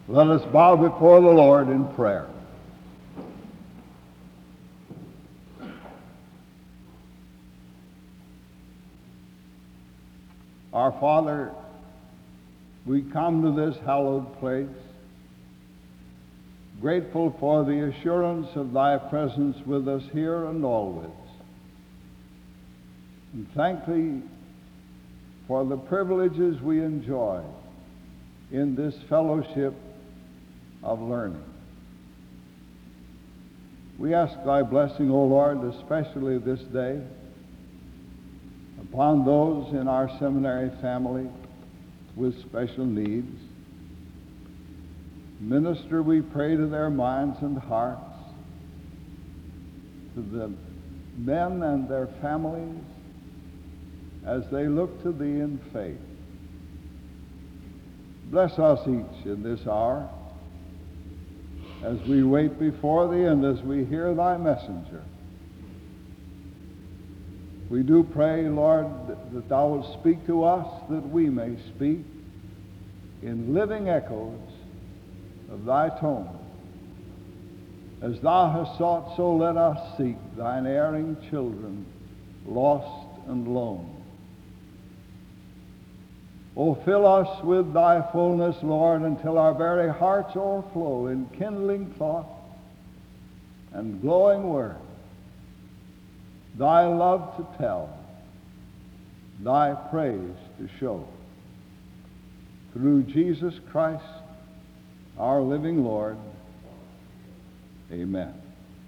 Let us bow before the Lord in prayer. Our Father, we come to this hallowed place, grateful for the assurance of thy presence with us here and always. And thank thee for the privileges we enjoy in this fellowship of learning. We ask thy blessing, O Lord, especially this day, upon those in our seminary family with special needs. Minister, we pray, to their minds and hearts, to the men and their families as they look to thee in faith. Bless us each in this hour as we wait before thee and as we hear thy messenger. We do pray, Lord, that thou wilt speak to us, that we may speak in living echoes of thy tone. As thou hast sought, so let us seek thine erring children, lost and lone. O fill us with thy fullness, Lord, until our very hearts overflow in kindling thought and glowing word, thy love to tell, thy praise to show. Through Jesus Christ, our living Lord. Amen.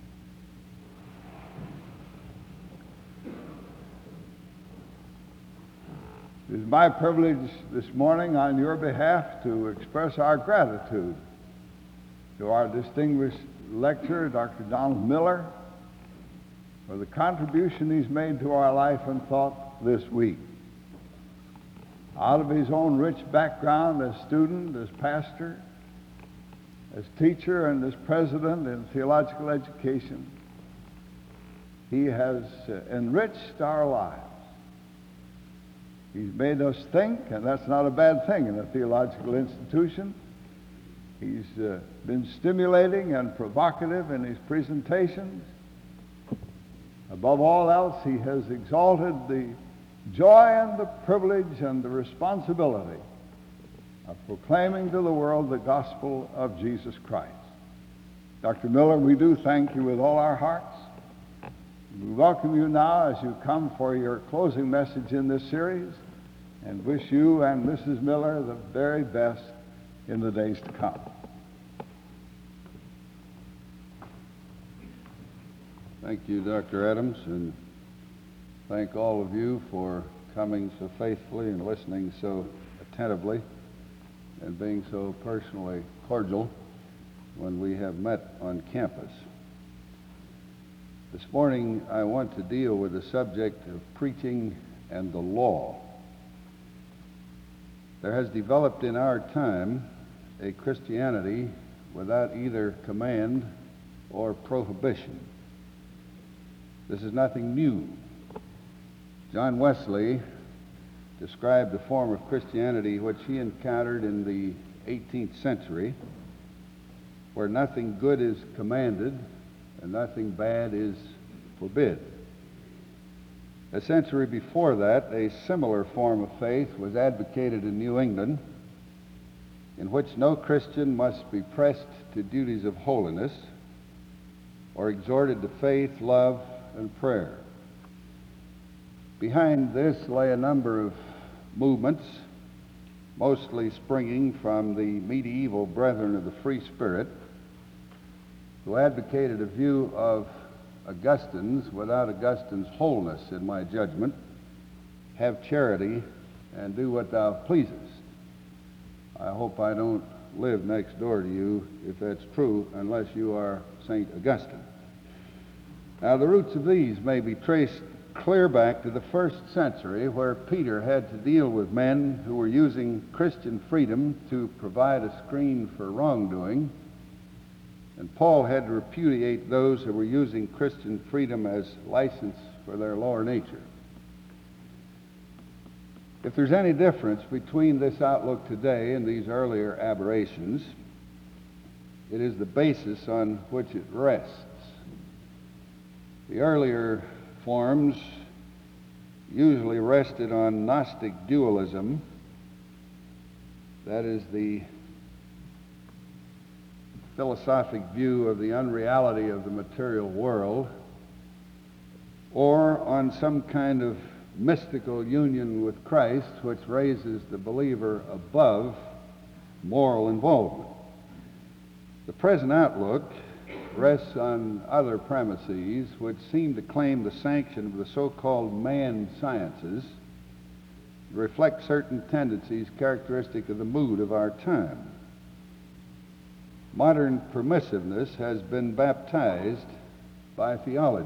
It is my privilege this morning on your behalf to express our gratitude to our distinguished lecturer, Dr. Donald Miller, for the contribution he's made to our life and thought this week. Out of his own rich background as student, as pastor, as teacher, and as president in theological education, he has enriched our lives. He's made us think, and that's not a bad thing in a theological institution. He's been stimulating and provocative in his presentations. Above all else, he has exalted the joy and the privilege and the responsibility of proclaiming to the world the gospel of Jesus Christ. Dr. Miller, we do thank you with all our hearts. We welcome you now as you come for your closing message in this series, and wish you and Mrs. Miller the very best in the days to come. Thank you, Dr. Adams, and thank all of you for coming so faithfully and listening so attentively and being so personally cordial when we have met on campus. This morning, I want to deal with the subject of preaching and the law. There has developed in our time a Christianity without either command or prohibition. This is nothing new. John Wesley described a form of Christianity which he encountered in the 18th century, where nothing good is commanded and nothing bad is forbid. A century before that, a similar form of faith was advocated in New England, in which no Christian must be pressed to duties of holiness or exhorted to faith, love, and prayer. Behind this lay a number of movements, mostly springing from the medieval Brethren of the Free Spirit, who advocated a view of Augustine's without Augustine's wholeness, in my judgment. Have charity and do what thou pleasest. I hope I don't live next door to you, if that's true, unless you are St. Augustine. Now, the roots of these may be traced clear back to the first century, where Peter had to deal with men who were using Christian freedom to provide a screen for wrongdoing, and Paul had to repudiate those who were using Christian freedom as license for their lower nature. If there's any difference between this outlook today and these earlier aberrations, It is the basis on which it rests. The earlier forms usually rested on Gnostic dualism, that is, the philosophic view of the unreality of the material world, or on some kind of mystical union with Christ, which raises the believer above moral involvement. The present outlook rests on other premises which seem to claim the sanction of the so-called man sciences, reflect certain tendencies characteristic of the mood of our time. Modern permissiveness has been baptized by theology.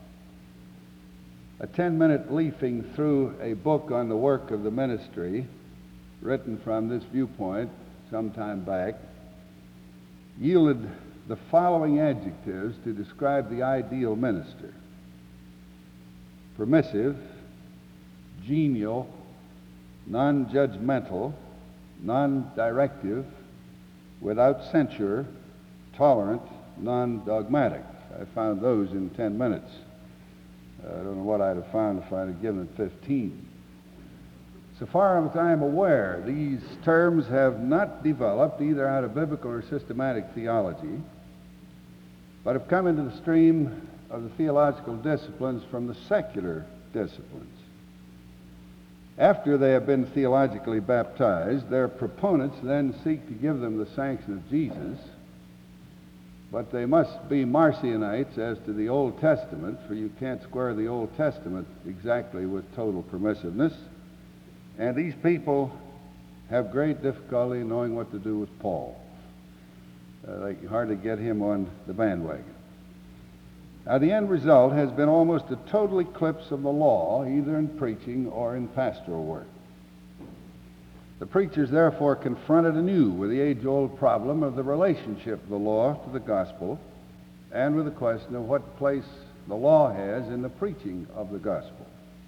A 10-minute leafing through a book on the work of the ministry, written from this viewpoint some time back, yielded the following adjectives to describe the ideal minister: permissive, genial, non-judgmental, non-directive, without censure, tolerant, non-dogmatic. I found those in 10 minutes. I don't know what I'd have found if I'd have given it 15. So far as I'm aware, these terms have not developed either out of biblical or systematic theology, but have come into the stream of the theological disciplines from the secular disciplines. After they have been theologically baptized, their proponents then seek to give them the sanction of Jesus, but they must be Marcionites as to the Old Testament, for you can't square the Old Testament exactly with total permissiveness. And these people have great difficulty in knowing what to do with Paul. They can hardly get him on the bandwagon. Now, the end result has been almost a total eclipse of the law, either in preaching or in pastoral work. The preachers therefore confronted anew with the age-old problem of the relationship of the law to the gospel, and with the question of what place the law has in the preaching of the gospel.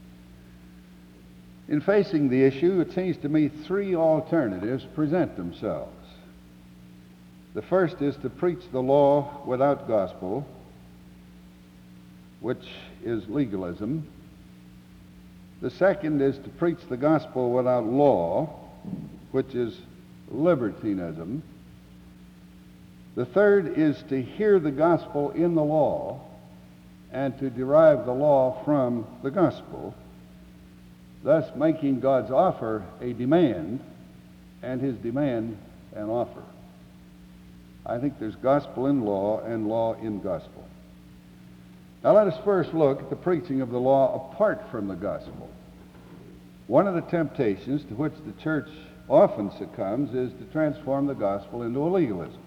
In facing the issue, it seems to me three alternatives present themselves. The first is to preach the law without gospel, which is legalism. The second is to preach the gospel without law, which is libertinism. The third is to hear the gospel in the law and to derive the law from the gospel, thus making God's offer a demand and his demand an offer. I think there's gospel in law and law in gospel. Now let us first look at the preaching of the law apart from the gospel. One of the temptations to which the church often succumbs is to transform the gospel into a legalism.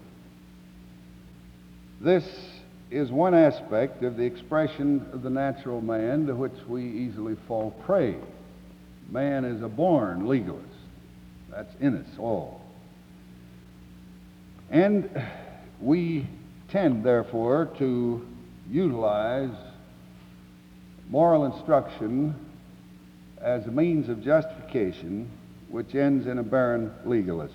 This is one aspect of the expression of the natural man to which we easily fall prey. Man is a born legalist. That's in us all. And we tend, therefore, to utilize moral instruction as a means of justification which ends in a barren legalism.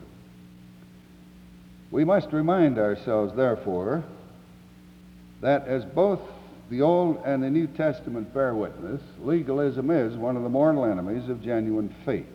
We must remind ourselves, therefore, that as both the Old and the New Testament bear witness, legalism is one of the mortal enemies of genuine faith.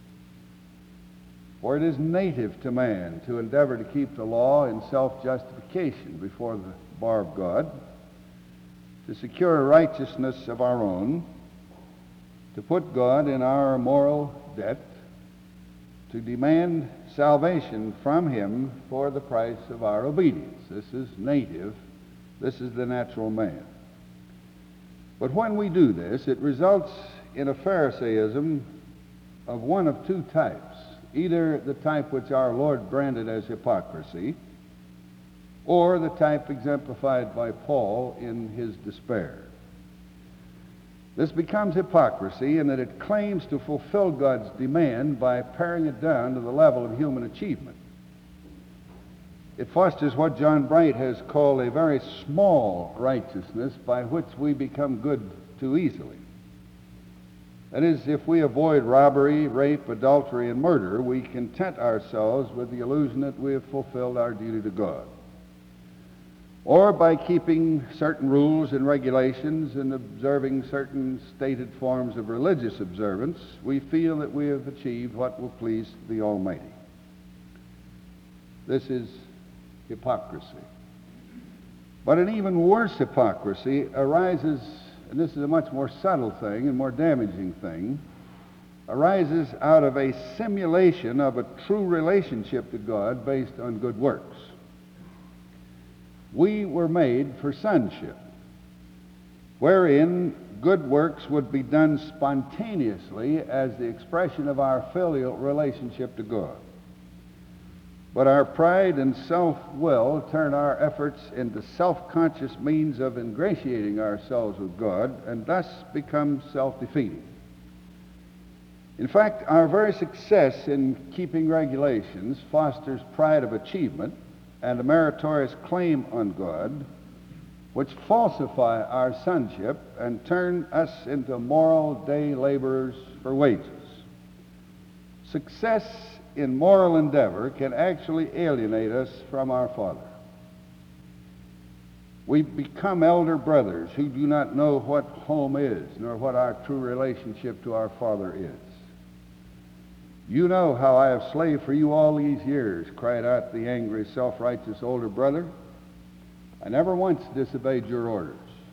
For it is native to man to endeavor to keep the law in self-justification before the bar of God, to secure a righteousness of our own, to put God in our moral debt, to demand salvation from him for the price of our obedience. This is native. This is the natural man. But when we do this, it results in a Pharisaism of one of two types. Either the type which our Lord branded as hypocrisy, or the type exemplified by Paul in his despair. This becomes hypocrisy in that it claims to fulfill God's demand by paring it down to the level of human achievement. It fosters what John Bright has called a very small righteousness by which we become good too easily. That is, if we avoid robbery, rape, adultery, and murder, we content ourselves with the illusion that we have fulfilled our duty to God. or by keeping certain rules and regulations and observing certain stated forms of religious observance, we feel that we have achieved what will please the Almighty. This is hypocrisy. But an even worse hypocrisy arises, and this is a much more subtle thing and more damaging thing, arises out of a simulation of a true relationship to God based on good works. We were made for sonship, wherein good works would be done spontaneously as the expression of our filial relationship to God. But our pride and self-will turn our efforts into self-conscious means of ingratiating ourselves with God, and thus become self-defeating. In fact, our very success in keeping regulations fosters pride of achievement and a meritorious claim on God, which falsify our sonship and turn us into moral day laborers for wages. Success in moral endeavor can actually alienate us from our Father. We become elder brothers who do not know what home is, nor what our true relationship to our Father is. "You know how I have slaved for you all these years," cried out the angry, self-righteous older brother. "I never once disobeyed your orders.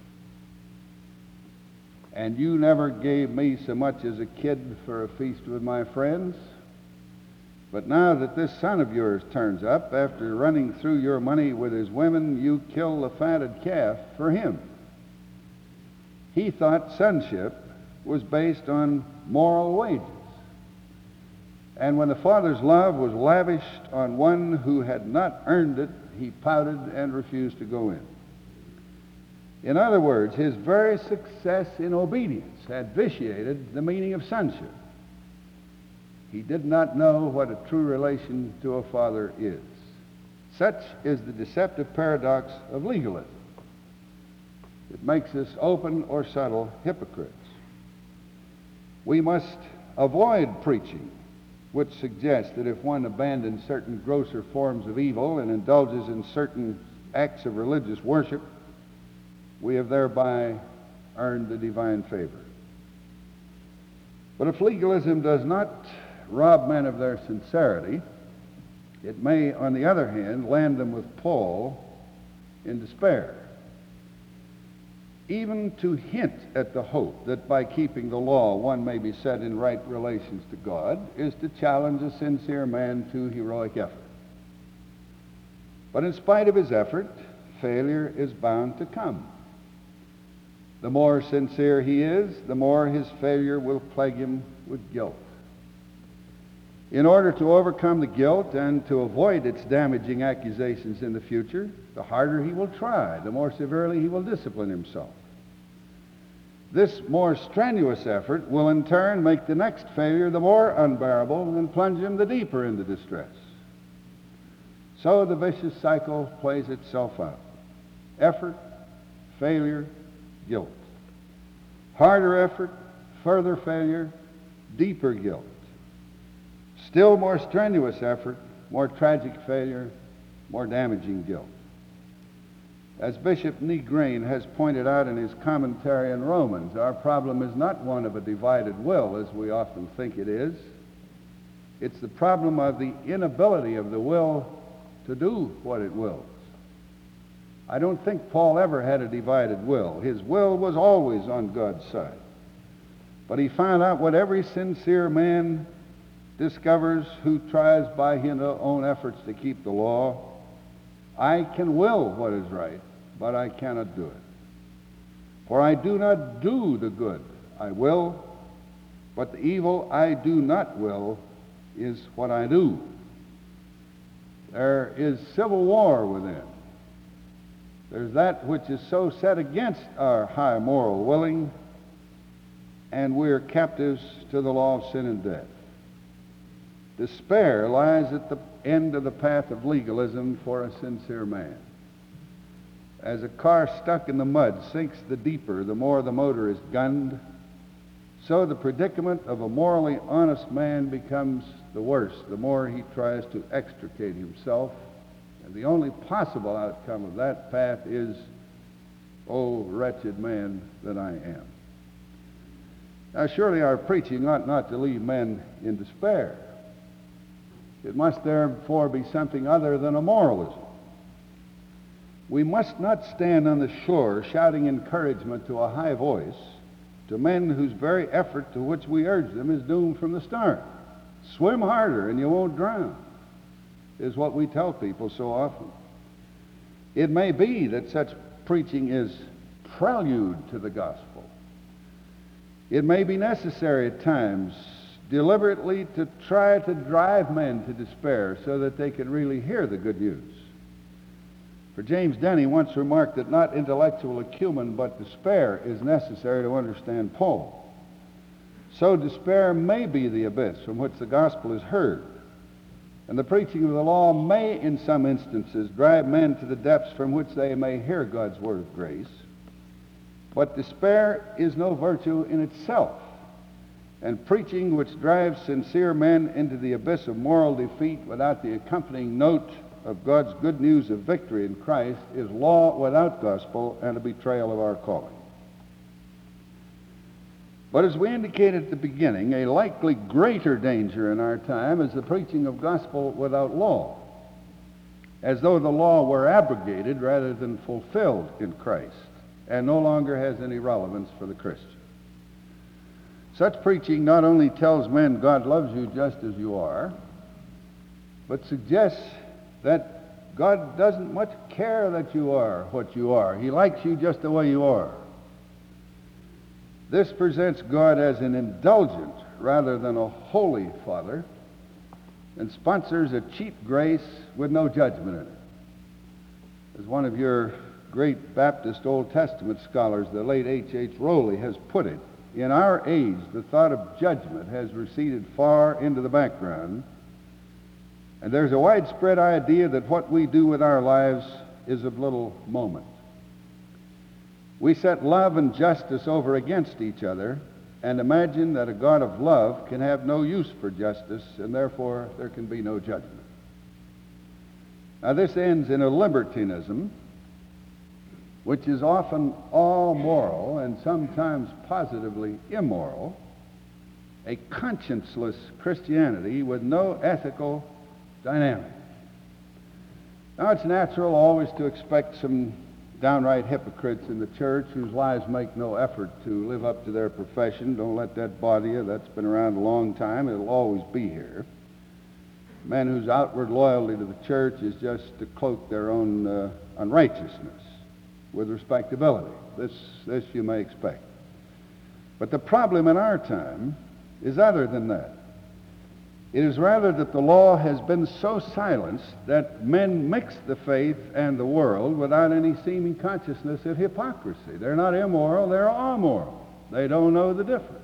And you never gave me so much as a kid for a feast with my friends. But now that this son of yours turns up, after running through your money with his women, you kill the fatted calf for him." He thought sonship was based on moral wages. And when the Father's love was lavished on one who had not earned it, he pouted and refused to go in. In other words, his very success in obedience had vitiated the meaning of sonship. He did not know what a true relation to a father is. Such is the deceptive paradox of legalism. It makes us open or subtle hypocrites. We must avoid preaching which suggests that if one abandons certain grosser forms of evil and indulges in certain acts of religious worship, we have thereby earned the divine favor. But if legalism does not rob men of their sincerity, it may, on the other hand, land them with Paul in despair. Even to hint at the hope that by keeping the law one may be set in right relations to God is to challenge a sincere man to heroic effort. But in spite of his effort, failure is bound to come. The more sincere he is, the more his failure will plague him with guilt. In order to overcome the guilt and to avoid its damaging accusations in the future, the harder he will try, the more severely he will discipline himself. This more strenuous effort will in turn make the next failure the more unbearable and plunge him the deeper into distress. So the vicious cycle plays itself out. Effort, failure, guilt. Harder effort, further failure, deeper guilt. Still more strenuous effort, more tragic failure, more damaging guilt. As Bishop Negrin has pointed out in his commentary on Romans, our problem is not one of a divided will, as we often think it is. It's the problem of the inability of the will to do what it wills. I don't think Paul ever had a divided will. His will was always on God's side. But he found out what every sincere man discovers who tries by his own efforts to keep the law. I can will what is right, but I cannot do it. For I do not do the good I will, but the evil I do not will is what I do. There is civil war within. There's that which is so set against our high moral willing, and we are captives to the law of sin and death. Despair lies at the end of the path of legalism for a sincere man. As a car stuck in the mud sinks the deeper, the more the motor is gunned, so the predicament of a morally honest man becomes the worse, the more he tries to extricate himself And the only possible outcome of that path is, "O wretched man that I am." Now, surely our preaching ought not to leave men in despair. It must therefore be something other than a moralism. We must not stand on the shore shouting encouragement to a high voice to men whose very effort to which we urge them is doomed from the start. Swim harder and you won't drown, is what we tell people so often. It may be that such preaching is prelude to the gospel. It may be necessary at times deliberately to try to drive men to despair so that they can really hear the good news. For James Denny once remarked that not intellectual acumen but despair is necessary to understand Paul. So despair may be the abyss from which the gospel is heard, and the preaching of the law may in some instances drive men to the depths from which they may hear God's word of grace. But despair is no virtue in itself, and preaching which drives sincere men into the abyss of moral defeat without the accompanying note of God's good news of victory in Christ is law without gospel and a betrayal of our calling. But as we indicated at the beginning, a likely greater danger in our time is the preaching of gospel without law, as though the law were abrogated rather than fulfilled in Christ and no longer has any relevance for the Christian. Such preaching not only tells men God loves you just as you are, but suggests that God doesn't much care that you are what you are. He likes you just the way you are. This presents God as an indulgent rather than a holy Father, and sponsors a cheap grace with no judgment in it. As one of your great Baptist Old Testament scholars, the late H.H. Rowley, has put it, in our age, the thought of judgment has receded far into the background, and there's a widespread idea that what we do with our lives is of little moment. We set love and justice over against each other and imagine that a God of love can have no use for justice, and therefore there can be no judgment. Now, this ends in a libertinism, which is often all moral and sometimes positively immoral, a conscienceless Christianity with no ethical dynamic. Now, it's natural always to expect some downright hypocrites in the church whose lives make no effort to live up to their profession. Don't let that bother you. That's been around a long time. It'll always be here. Men whose outward loyalty to the church is just to cloak their own unrighteousness with respectability. This you may expect. But the problem in our time is other than that. It is rather that the law has been so silenced that men mix the faith and the world without any seeming consciousness of hypocrisy. They're not immoral, they're amoral. They don't know the difference.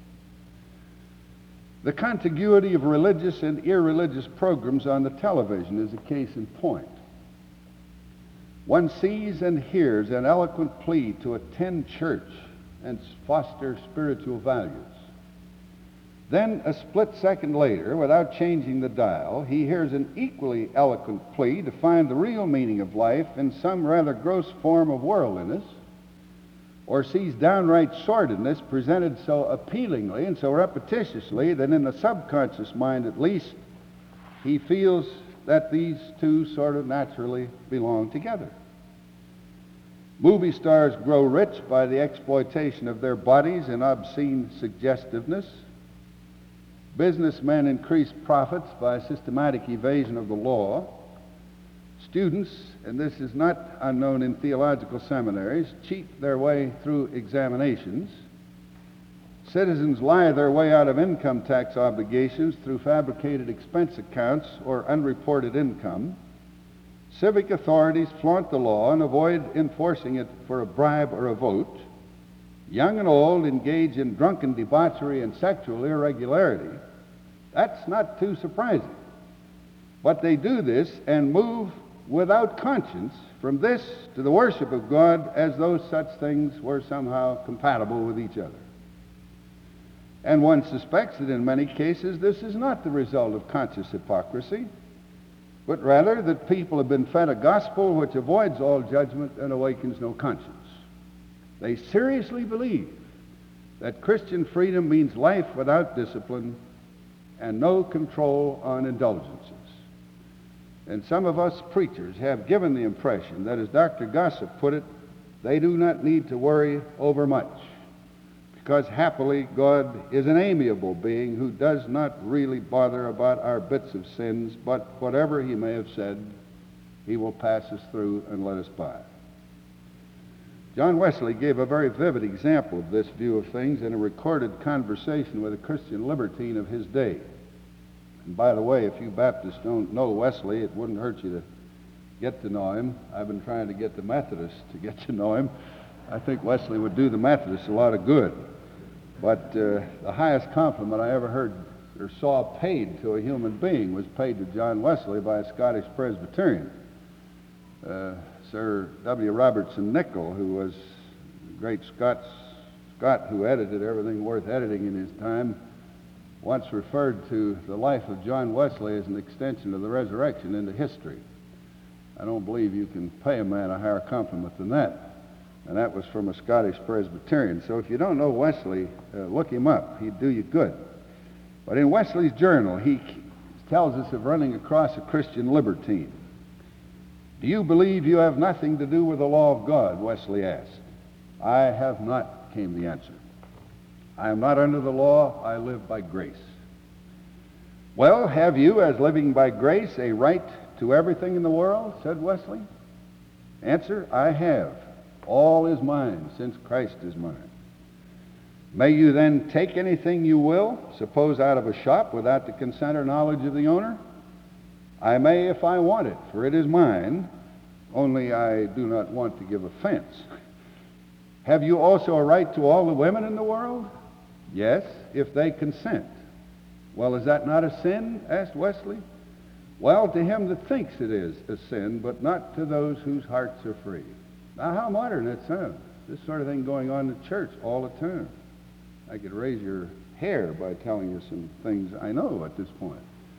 The contiguity of religious and irreligious programs on the television is a case in point. One sees and hears an eloquent plea to attend church and foster spiritual values. Then, a split second later, without changing the dial, he hears an equally eloquent plea to find the real meaning of life in some rather gross form of worldliness, or sees downright sordidness presented so appealingly and so repetitiously that in the subconscious mind at least, he feels that these two sort of naturally belong together. Movie stars grow rich by the exploitation of their bodies in obscene suggestiveness. Businessmen increase profits by systematic evasion of the law. Students, and this is not unknown in theological seminaries, cheat their way through examinations. Citizens lie their way out of income tax obligations through fabricated expense accounts or unreported income. Civic authorities flaunt the law and avoid enforcing it for a bribe or a vote. Young and old engage in drunken debauchery and sexual irregularity. That's not too surprising. But they do this and move without conscience from this to the worship of God as though such things were somehow compatible with each other. And one suspects that in many cases this is not the result of conscious hypocrisy, but rather that people have been fed a gospel which avoids all judgment and awakens no conscience. They seriously believe that Christian freedom means life without discipline and no control on indulgences. And some of us preachers have given the impression that, as Dr. Gossip put it, they do not need to worry over much, because happily God is an amiable being who does not really bother about our bits of sins, but whatever he may have said, he will pass us through and let us by. John Wesley gave a very vivid example of this view of things in a recorded conversation with a Christian libertine of his day. And by the way, if you Baptists don't know Wesley, it wouldn't hurt you to get to know him. I've been trying to get the Methodists to get to know him. I think Wesley would do the Methodists a lot of good. But the highest compliment I ever heard or saw paid to a human being was paid to John Wesley by a Scottish Presbyterian. Sir W. Robertson Nicoll, who was a great Scot who edited everything worth editing in his time, once referred to the life of John Wesley as an extension of the resurrection into history. I don't believe you can pay a man a higher compliment than that. And that was from a Scottish Presbyterian. So if you don't know Wesley, look him up. He'd do you good. But in Wesley's journal, he tells us of running across a Christian libertine. "Do you believe you have nothing to do with the law of God?" Wesley asked. "I have not," came the answer. "I am not under the law. I live by grace." "Well, have you, as living by grace, a right to everything in the world?" said Wesley. Answer: "I have. All is mine, since Christ is mine." "May you then take anything you will, suppose out of a shop, without the consent or knowledge of the owner?" "I may if I want it, for it is mine, only I do not want to give offense." "Have you also a right to all the women in the world?" "Yes, if they consent." "Well, is that not a sin?" asked Wesley. "Well, to him that thinks it is a sin, but not to those whose hearts are free." Now, how modern that sounds. This sort of thing going on in church all the time. I could raise your hair by telling you some things I know at this point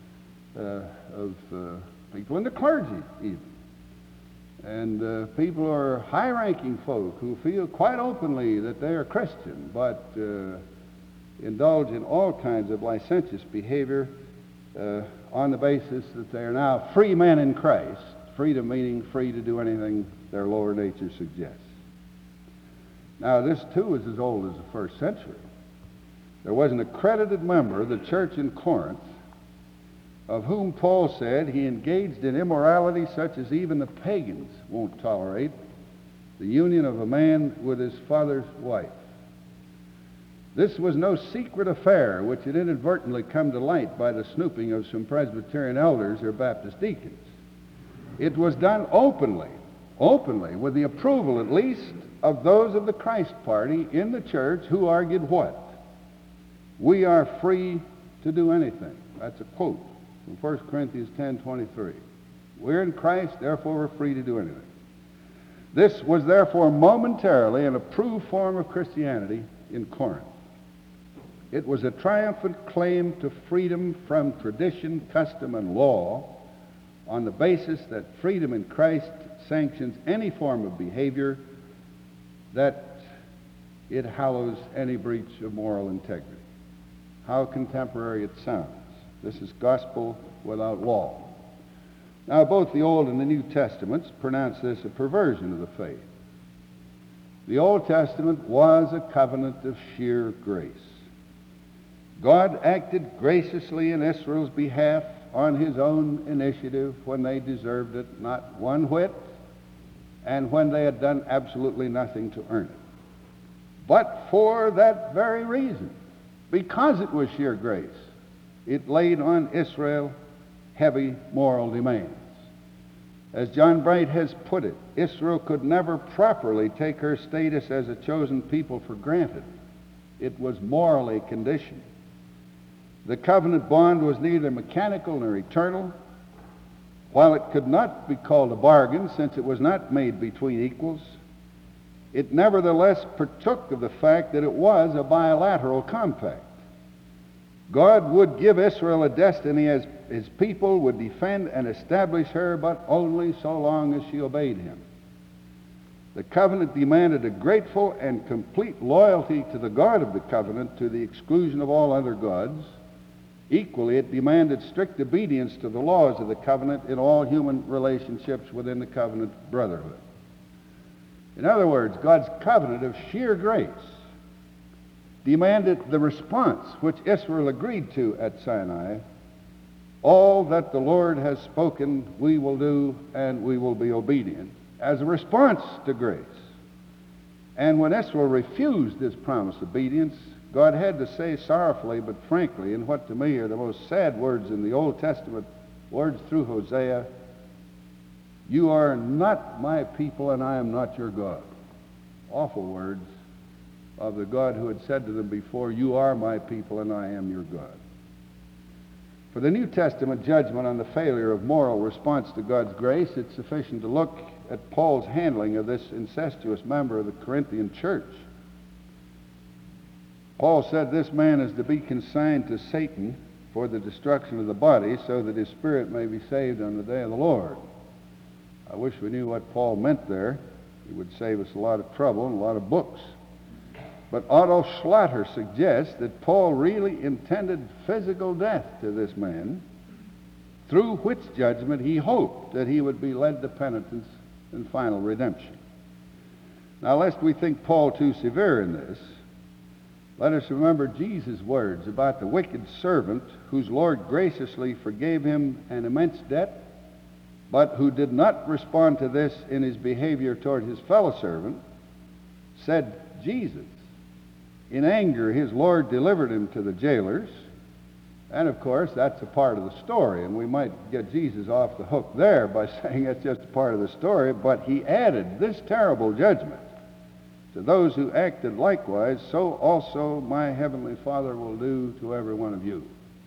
of people in the clergy even. And people who are high-ranking folk who feel quite openly that they are Christian, but indulge in all kinds of licentious behavior on the basis that they are now free men in Christ, freedom meaning free to do anything their lower nature suggests. Now, this too is as old as the first century. There was an accredited member of the church in Corinth of whom Paul said he engaged in immorality such as even the pagans won't tolerate, the union of a man with his father's wife. This was no secret affair which had inadvertently come to light by the snooping of some Presbyterian elders or Baptist deacons. It was done openly, with the approval at least of those of the Christ party in the church who argued what? "We are free to do anything." That's a quote from 1 Corinthians 10:23. We're in Christ, therefore we're free to do anything. This was therefore momentarily an approved form of Christianity in Corinth. It was a triumphant claim to freedom from tradition, custom, and law on the basis that freedom in Christ sanctions any form of behavior, that it hallows any breach of moral integrity. How contemporary it sounds. This is gospel without law. Now, both the Old and the New Testaments pronounce this a perversion of the faith. The Old Testament was a covenant of sheer grace. God acted graciously in Israel's behalf on his own initiative when they deserved it not one whit, and when they had done absolutely nothing to earn it. But for that very reason, because it was sheer grace, it laid on Israel heavy moral demands. As John Bright has put it, Israel could never properly take her status as a chosen people for granted. It was morally conditioned. The covenant bond was neither mechanical nor eternal. While it could not be called a bargain, since it was not made between equals, it nevertheless partook of the fact that it was a bilateral compact. God would give Israel a destiny as his people would defend and establish her, but only so long as she obeyed him. The covenant demanded a grateful and complete loyalty to the God of the covenant to the exclusion of all other gods. Equally, it demanded strict obedience to the laws of the covenant in all human relationships within the covenant brotherhood. In other words, God's covenant of sheer grace demanded the response which Israel agreed to at Sinai. All that the Lord has spoken we will do, and we will be obedient, as a response to grace. And when Israel refused this promised obedience, God had to say sorrowfully but frankly, in what to me are the most sad words in the Old Testament, words through Hosea, "You are not my people, and I am not your God." Awful words of the God who had said to them before, "You are my people, and I am your God." For the New Testament judgment on the failure of moral response to God's grace, it's sufficient to look at Paul's handling of this incestuous member of the Corinthian church. Paul said this man is to be consigned to Satan for the destruction of the body, so that his spirit may be saved on the day of the Lord. I wish we knew what Paul meant there. It would save us a lot of trouble and a lot of books. But Otto Schlatter suggests that Paul really intended physical death to this man, through which judgment he hoped that he would be led to penitence and final redemption. Now, lest we think Paul too severe in this, let us remember Jesus' words about the wicked servant whose Lord graciously forgave him an immense debt, but who did not respond to this in his behavior toward his fellow servant. Said Jesus, in anger his Lord delivered him to the jailers. And of course, that's a part of the story, and we might get Jesus off the hook there by saying that's just a part of the story, but he added this terrible judgment: to those who acted likewise, so also my heavenly Father will do to every one of you.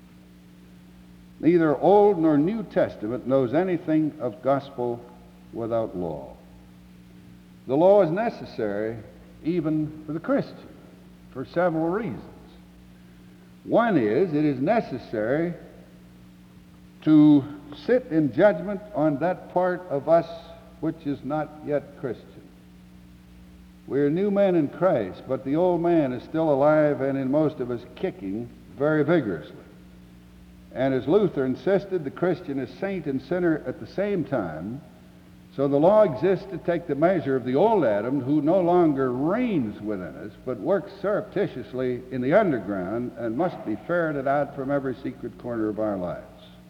Neither Old nor New Testament knows anything of gospel without law. The law is necessary even for the Christian for several reasons. One is, it is necessary to sit in judgment on that part of us which is not yet Christian. We're new men in Christ, but the old man is still alive and in most of us kicking very vigorously. And as Luther insisted, the Christian is saint and sinner at the same time. So the law exists to take the measure of the old Adam, who no longer reigns within us, but works surreptitiously in the underground and must be ferreted out from every secret corner of our lives.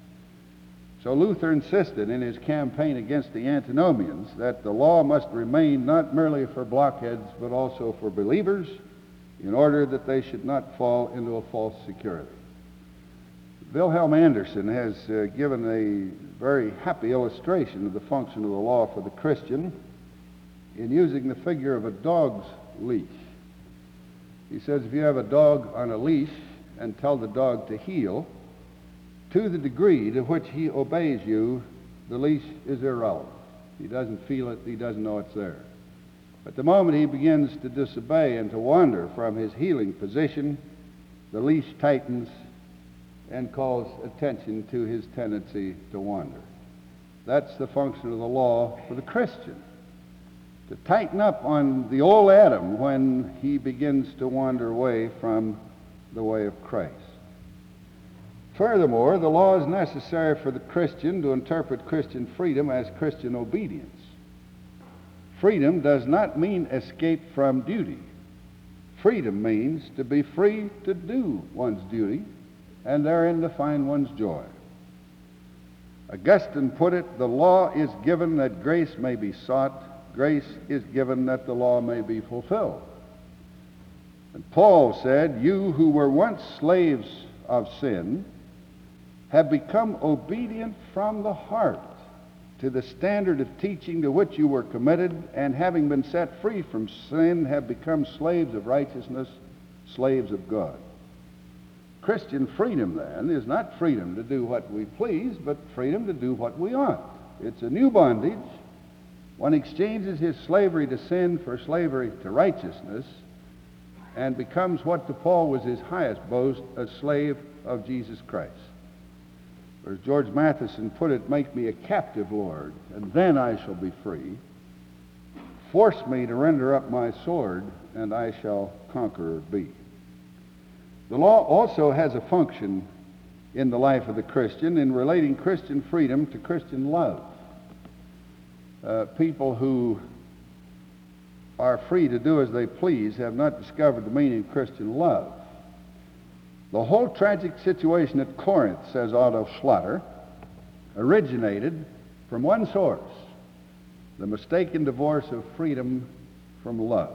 So Luther insisted in his campaign against the antinomians that the law must remain not merely for blockheads, but also for believers, in order that they should not fall into a false security. Wilhelm Anderson has given a very happy illustration of the function of the law for the Christian in using the figure of a dog's leash. He says if you have a dog on a leash and tell the dog to heel, to the degree to which he obeys you, the leash is irrelevant. He doesn't feel it, he doesn't know it's there. But the moment he begins to disobey and to wander from his heeling position, the leash tightens and calls attention to his tendency to wander. That's the function of the law for the Christian, to tighten up on the old Adam when he begins to wander away from the way of Christ. Furthermore, the law is necessary for the Christian to interpret Christian freedom as Christian obedience. Freedom does not mean escape from duty. Freedom means to be free to do one's duty and therein to find one's joy. Augustine put it, the law is given that grace may be sought, grace is given that the law may be fulfilled. And Paul said, you who were once slaves of sin have become obedient from the heart to the standard of teaching to which you were committed, and having been set free from sin, have become slaves of righteousness, slaves of God. Christian freedom, then, is not freedom to do what we please, but freedom to do what we ought. It's a new bondage. One exchanges his slavery to sin for slavery to righteousness and becomes what to Paul was his highest boast, a slave of Jesus Christ. Or as George Matheson put it, make me a captive, Lord, and then I shall be free. Force me to render up my sword, and I shall conqueror be. The law also has a function in the life of the Christian in relating Christian freedom to Christian love. People who are free to do as they please have not discovered the meaning of Christian love. The whole tragic situation at Corinth, says Otto Schlatter, originated from one source: the mistaken divorce of freedom from love.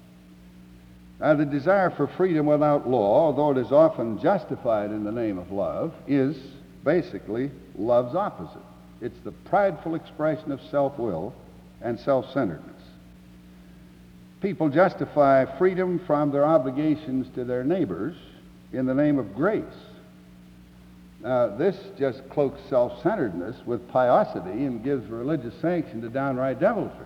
Now, the desire for freedom without law, although it is often justified in the name of love, is basically love's opposite. It's the prideful expression of self-will and self-centeredness. People justify freedom from their obligations to their neighbors in the name of grace. Now, this just cloaks self-centeredness with piosity and gives religious sanction to downright deviltry.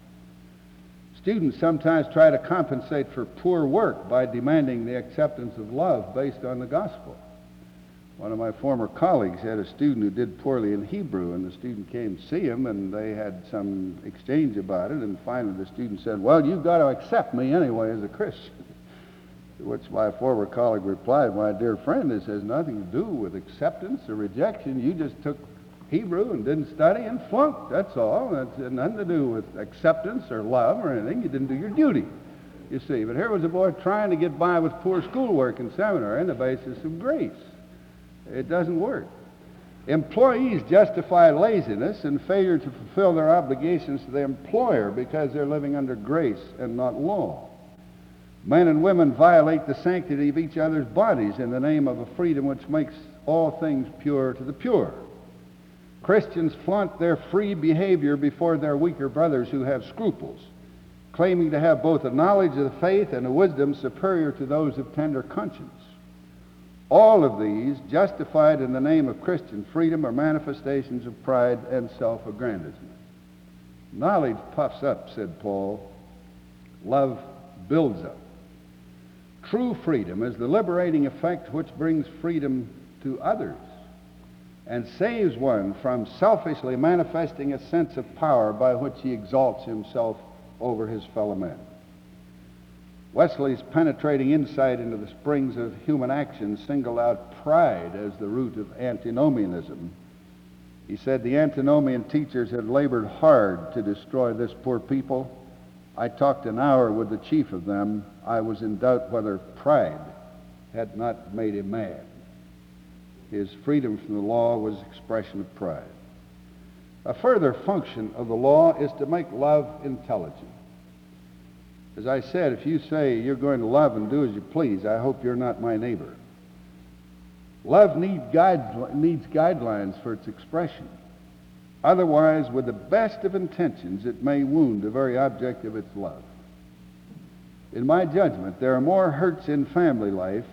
Students sometimes try to compensate for poor work by demanding the acceptance of love based on the gospel. One of my former colleagues had a student who did poorly in Hebrew, and the student came to see him, and they had some exchange about it, and finally the student said, "Well, you've got to accept me anyway as a Christian." To which my former colleague replied, "My dear friend, this has nothing to do with acceptance or rejection. You just took Hebrew and didn't study and flunked, that's all. That's nothing to do with acceptance or love or anything. You didn't do your duty, you see." But here was a boy trying to get by with poor schoolwork in seminary on the basis of grace. It doesn't work. Employees justify laziness and failure to fulfill their obligations to the employer because they're living under grace and not law. Men and women violate the sanctity of each other's bodies in the name of a freedom which makes all things pure to the pure. Christians flaunt their free behavior before their weaker brothers who have scruples, claiming to have both a knowledge of the faith and a wisdom superior to those of tender conscience. All of these, justified in the name of Christian freedom, are manifestations of pride and self-aggrandizement. Knowledge puffs up, said Paul. Love builds up. True freedom is the liberating effect which brings freedom to others and saves one from selfishly manifesting a sense of power by which he exalts himself over his fellow men. Wesley's penetrating insight into the springs of human action singled out pride as the root of antinomianism. He said, "The antinomian teachers had labored hard to destroy this poor people. I talked an hour with the chief of them. I was in doubt whether pride had not made him mad." His freedom from the law was expression of pride. A further function of the law is to make love intelligent. As I said, if you say you're going to love and do as you please, I hope you're not my neighbor. Love needs guidelines for its expression. Otherwise, with the best of intentions, it may wound the very object of its love. In my judgment, there are more hurts in family life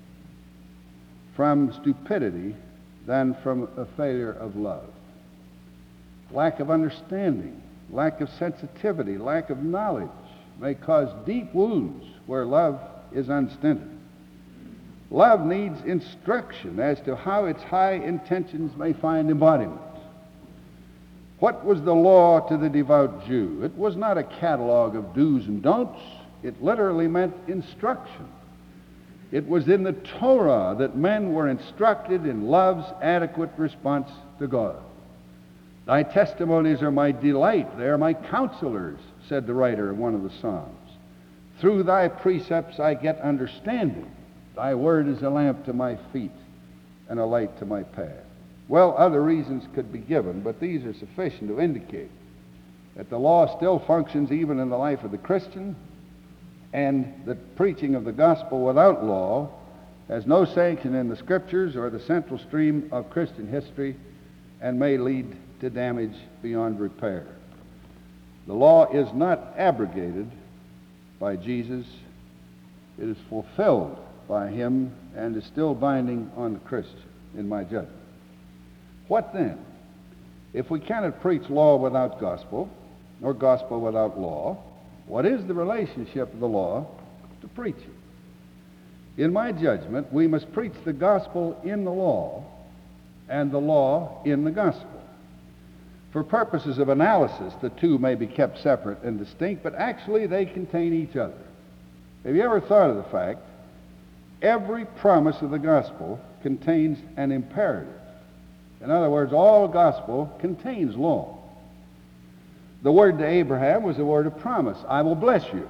from stupidity than from a failure of love. Lack of understanding, lack of sensitivity, lack of knowledge may cause deep wounds where love is unstinted. Love needs instruction as to how its high intentions may find embodiment. What was the law to the devout Jew? It was not a catalog of do's and don'ts. It literally meant instruction. It was in the Torah that men were instructed in love's adequate response to God. "Thy testimonies are my delight. They are my counselors," said the writer of one of the Psalms. "Through thy precepts I get understanding. Thy word is a lamp to my feet and a light to my path." Well, other reasons could be given, but these are sufficient to indicate that the law still functions even in the life of the Christian, and the preaching of the gospel without law has no sanction in the Scriptures or the central stream of Christian history and may lead to damage beyond repair. The law is not abrogated by Jesus. It is fulfilled by him and is still binding on the Christian, in my judgment. What then? If we cannot preach law without gospel, nor gospel without law, what is the relationship of the law to preaching? In my judgment, we must preach the gospel in the law and the law in the gospel. For purposes of analysis, the two may be kept separate and distinct, but actually they contain each other. Have you ever thought of the fact every promise of the gospel contains an imperative? In other words, all gospel contains law. The word to Abraham was a word of promise. I will bless you.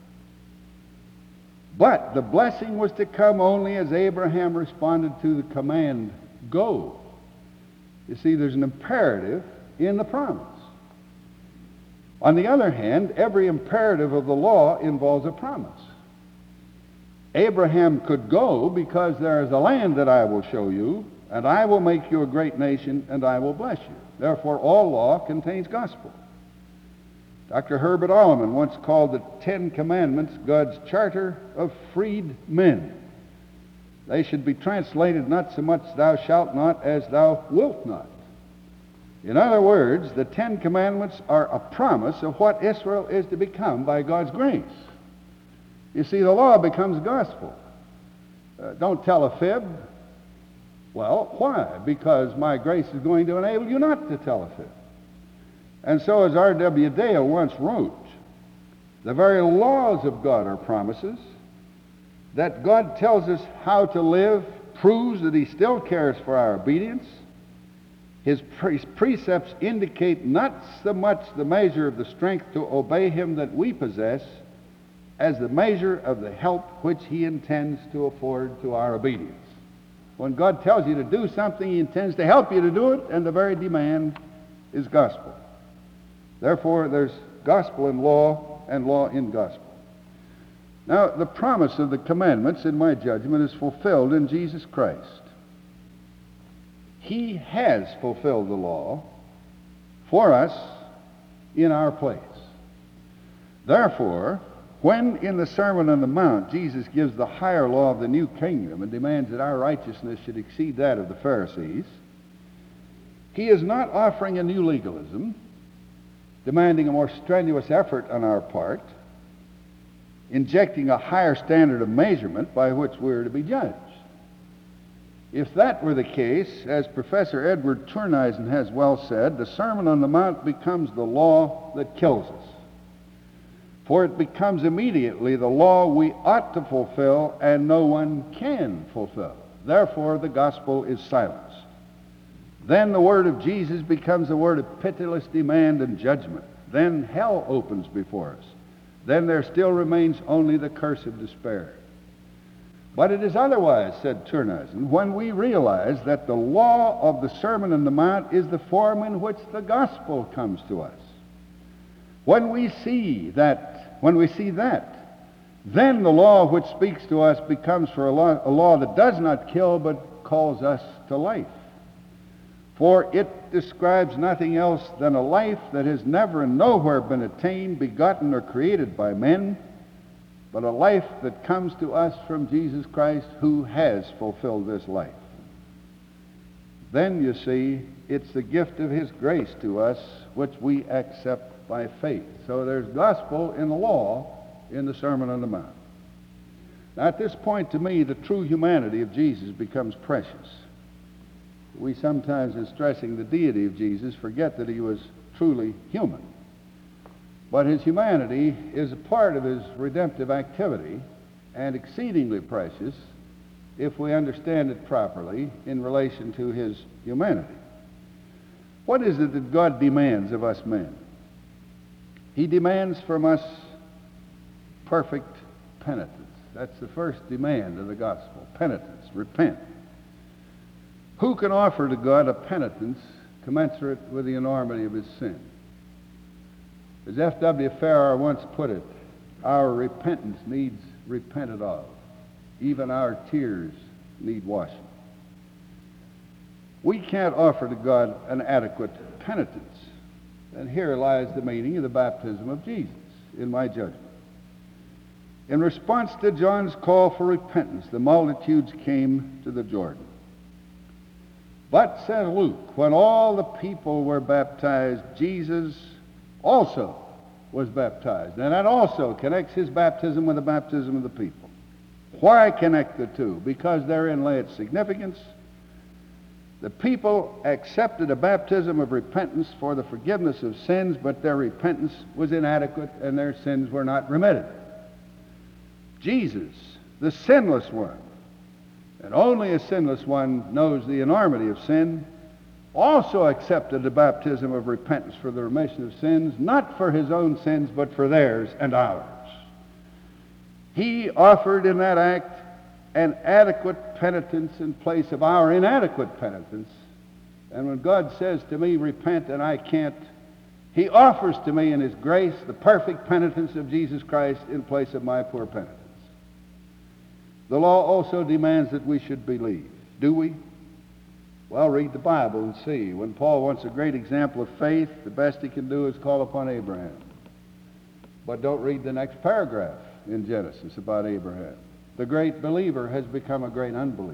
But the blessing was to come only as Abraham responded to the command, go. You see, there's an imperative in the promise. On the other hand, every imperative of the law involves a promise. Abraham could go because there is a land that I will show you, and I will make you a great nation, and I will bless you. Therefore, all law contains gospel. Dr. Herbert Alleman once called the Ten Commandments God's charter of freed men. They should be translated not so much thou shalt not as thou wilt not. In other words, the Ten Commandments are a promise of what Israel is to become by God's grace. You see, the law becomes gospel. Don't tell a fib. Well, why? Because my grace is going to enable you not to tell a fib. And so, as R.W. Dale once wrote, the very laws of God are promises. That God tells us how to live proves that he still cares for our obedience. His precepts indicate not so much the measure of the strength to obey him that we possess as the measure of the help which he intends to afford to our obedience. When God tells you to do something, he intends to help you to do it, and the very demand is gospel. Therefore, there's gospel in law and law in gospel. Now, the promise of the commandments, in my judgment, is fulfilled in Jesus Christ. He has fulfilled the law for us in our place. Therefore, when in the Sermon on the Mount Jesus gives the higher law of the new kingdom and demands that our righteousness should exceed that of the Pharisees, he is not offering a new legalism, demanding a more strenuous effort on our part, injecting a higher standard of measurement by which we're to be judged. If that were the case, as Professor Edward Turnhuisen has well said, the Sermon on the Mount becomes the law that kills us. For it becomes immediately the law we ought to fulfill and no one can fulfill. Therefore, the gospel is silenced. Then the word of Jesus becomes a word of pitiless demand and judgment. Then hell opens before us. Then there still remains only the curse of despair. But it is otherwise, said Turnhuisen, when we realize that the law of the Sermon on the Mount is the form in which the gospel comes to us. When we see that, then the law which speaks to us becomes for a law that does not kill but calls us to life. For it describes nothing else than a life that has never and nowhere been attained, begotten, or created by men, but a life that comes to us from Jesus Christ, who has fulfilled this life. Then, you see, it's the gift of his grace to us, which we accept by faith. So there's gospel in the law in the Sermon on the Mount. Now, at this point, to me, the true humanity of Jesus becomes precious. We sometimes, in stressing the deity of Jesus, forget that he was truly human. But his humanity is a part of his redemptive activity, and exceedingly precious if we understand it properly in relation to his humanity. What is it that God demands of us men? He demands from us perfect penitence. That's the first demand of the gospel. Penitence, repent. Who can offer to God a penitence commensurate with the enormity of his sin? As F.W. Farrar once put it, our repentance needs repented of. Even our tears need washing. We can't offer to God an adequate penitence. And here lies the meaning of the baptism of Jesus, in my judgment. In response to John's call for repentance, the multitudes came to the Jordan. But, said Luke, when all the people were baptized, Jesus also was baptized. And that also connects his baptism with the baptism of the people. Why connect the two? Because therein lay its significance. The people accepted a baptism of repentance for the forgiveness of sins, but their repentance was inadequate and their sins were not remitted. Jesus, the sinless one, and only a sinless one knows the enormity of sin, also accepted the baptism of repentance for the remission of sins, not for his own sins, but for theirs and ours. He offered in that act an adequate penitence in place of our inadequate penitence. And when God says to me, repent, and I can't, he offers to me in his grace the perfect penitence of Jesus Christ in place of my poor penitence. The law also demands that we should believe. Do we? Well, read the Bible and see. When Paul wants a great example of faith, the best he can do is call upon Abraham. But don't read the next paragraph in Genesis about Abraham. The great believer has become a great unbeliever.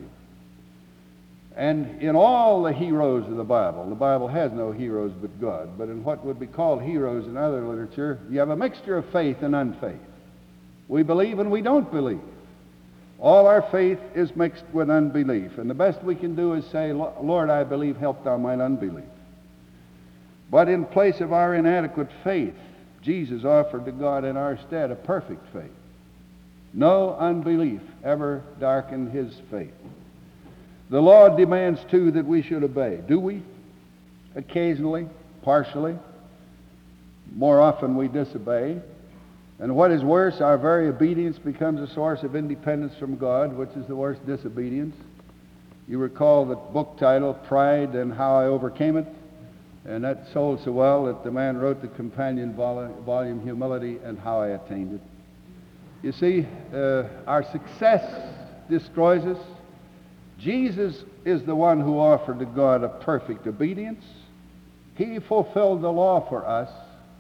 And in all the heroes of the Bible has no heroes but God, but in what would be called heroes in other literature, you have a mixture of faith and unfaith. We believe and we don't believe. All our faith is mixed with unbelief, and the best we can do is say, Lord, I believe, help thou mine unbelief. But in place of our inadequate faith, Jesus offered to God in our stead a perfect faith. No unbelief ever darkened his faith. The law demands, too, that we should obey. Do we? Occasionally, partially. More often we disobey. And what is worse, our very obedience becomes a source of independence from God, which is the worst disobedience. You recall the book title, Pride and How I Overcame It? And that sold so well that the man wrote the companion volume, Humility and How I Attained It. You see, our success destroys us. Jesus is the one who offered to God a perfect obedience. He fulfilled the law for us.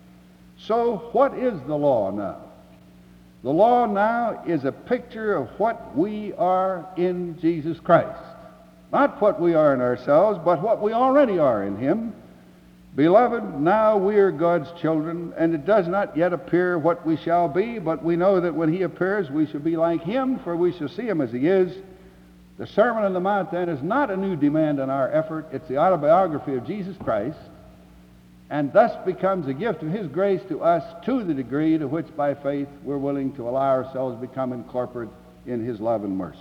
So what is the law now? The law now is a picture of what we are in Jesus Christ. Not what we are in ourselves, but what we already are in him. Beloved, now we are God's children, and it does not yet appear what we shall be, but we know that when he appears, we shall be like him, for we shall see him as he is. The Sermon on the Mount, then, is not a new demand on our effort. It's the autobiography of Jesus Christ, and thus becomes a gift of his grace to us to the degree to which, by faith, we're willing to allow ourselves to become incorporate in his love and mercy.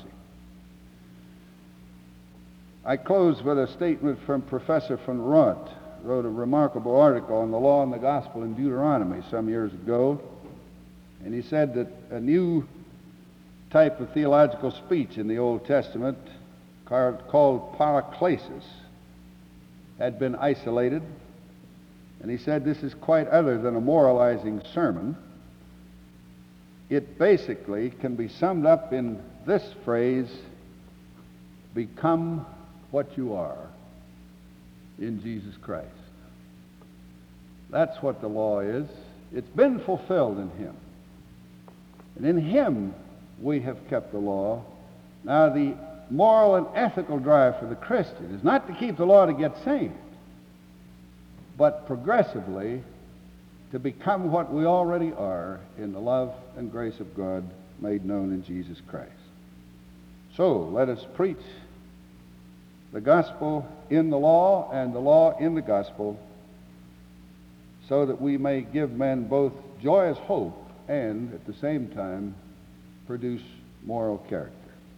I close with a statement from Professor von Raunt, wrote a remarkable article on the law and the gospel in Deuteronomy some years ago, and he said that a new type of theological speech in the Old Testament called paraklesis had been isolated, and he said this is quite other than a moralizing sermon. It basically can be summed up in this phrase, become what you are in Jesus Christ. That's what the law is. It's been fulfilled in him. And in him we have kept the law. Now the moral and ethical drive for the Christian is not to keep the law to get saved, but progressively to become what we already are in the love and grace of God made known in Jesus Christ. So let us preach the gospel in the law and the law in the gospel, so that we may give men both joyous hope and at the same time produce moral character.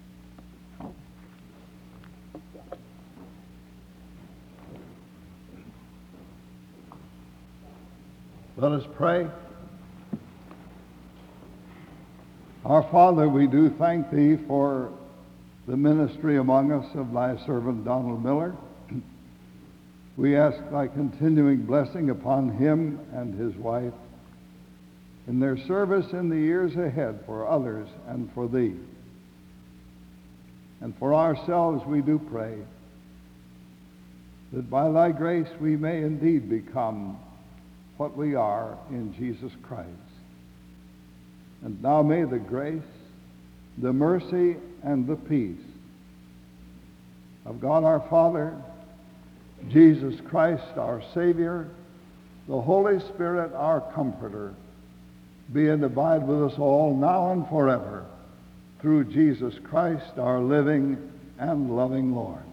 Let us pray. Our Father, we do thank thee for the ministry among us of thy servant Donald Miller. We ask thy continuing blessing upon him and his wife in their service in the years ahead for others and for thee. And for ourselves we do pray that by thy grace we may indeed become what we are in Jesus Christ. And now may the grace, the mercy, and the peace of God our Father, Jesus Christ our Savior, the Holy Spirit our Comforter, be and abide with us all now and forever, through Jesus Christ our living and loving Lord.